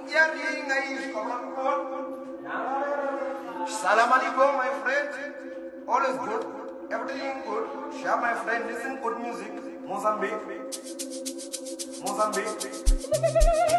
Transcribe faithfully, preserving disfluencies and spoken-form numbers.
Salam alaikum, my friend. All is good. Everything good. Share, my friend. Listen good music. Mozambique. Mozambique.